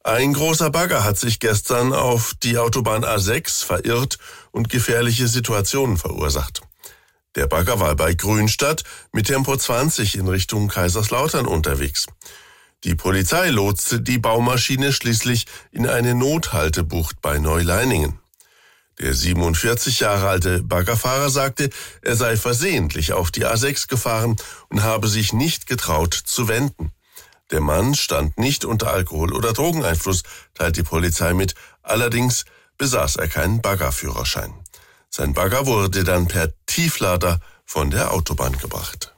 Ein großer Bagger hat sich gestern auf die Autobahn A6 verirrt und gefährliche Situationen verursacht. Der Bagger war bei Grünstadt mit Tempo 20 in Richtung Kaiserslautern unterwegs. Die Polizei lotste die Baumaschine schließlich in eine Nothaltebucht bei Neuleiningen. Der 47 Jahre alte Baggerfahrer sagte, er sei versehentlich auf die A6 gefahren und habe sich nicht getraut zu wenden. Der Mann stand nicht unter Alkohol- oder Drogeneinfluss, teilt die Polizei mit. Allerdings besaß er keinen Baggerführerschein. Sein Bagger wurde dann per Tieflader von der Autobahn gebracht.